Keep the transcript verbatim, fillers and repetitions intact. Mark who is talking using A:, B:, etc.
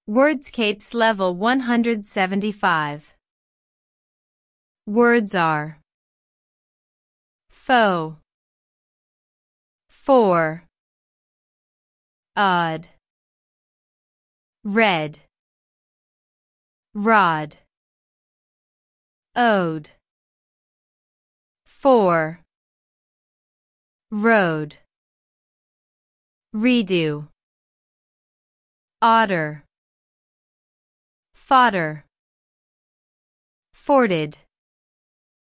A: Wordscapes Level one hundred seventy-five. Words are foe, for, odd, red, rod, ode, for, road, redo, otter, fodder, forded.